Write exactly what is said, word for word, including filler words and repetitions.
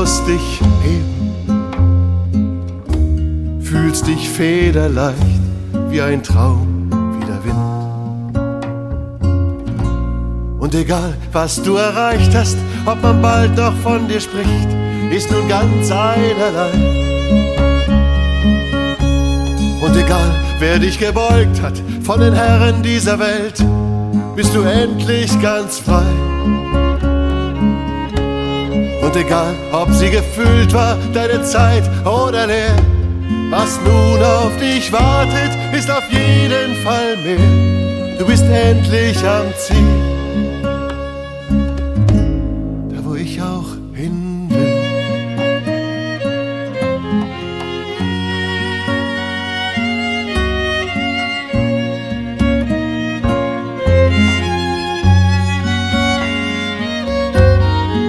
musst dich heben, fühlst dich federleicht wie ein Traum wie der Wind. Und egal, was du erreicht hast, ob man bald noch von dir spricht, ist nun ganz einerlei. Und egal, wer dich gebeugt hat von den Herren dieser Welt, bist du endlich ganz frei. Und egal, ob sie gefüllt war, deine Zeit oder leer, was nun auf dich wartet, ist auf jeden Fall mehr. Du bist endlich am Ziel, da wo ich auch hin